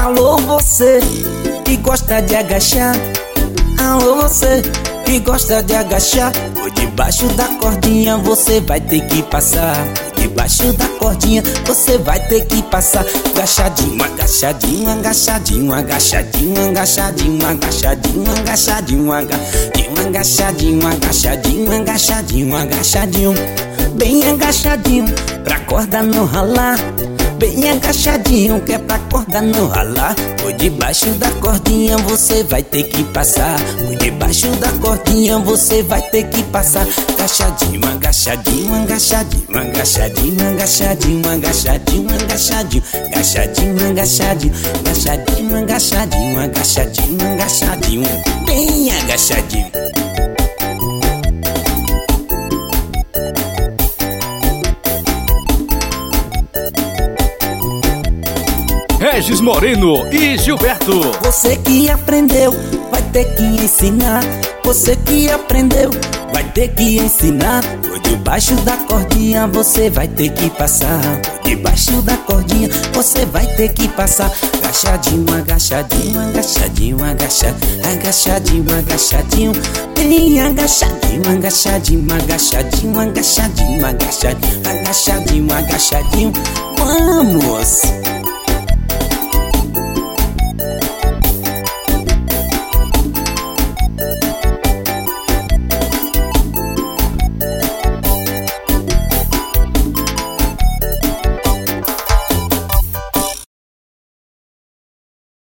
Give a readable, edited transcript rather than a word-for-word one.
Alô você que gosta de agachar, alô você que gosta de agachar. Por debaixo da cordinha você vai ter que passar, por debaixo da cordinha você vai ter que passar. Agachadinho, agachadinho, agachadinho, agachadinho, agachadinho, agachadinho, agachadinho, agachadinho, agachadinho, agachadinho, agachadinho, bem agachadinho pra corda não ralar. Bem agachadinho que é pra corda não ralar. Por debaixo da cordinha você vai ter que passar, por debaixo da cordinha você vai ter que passar. Agachadinho, agachadinho, agachadinho, agachadinho, agachadinho, agachadinho, agachadinho, agachadinho, agachadinho, agachadinho, agachadinho, agachadinho, agachadinho, bem agachadinho. Regis Moreno e Gilberto. Você que aprendeu vai ter que ensinar, você que aprendeu vai ter que ensinar. Por debaixo da cordinha você vai ter que passar, por debaixo da cordinha você vai ter que passar. Agachadinho, agachadinho, agachadinho, agachadinho, agachadinho, bem agachadinho, agachadinho, agachadinho, agachadinho, agachadinho, agachadinho, agachadinho. Vamos!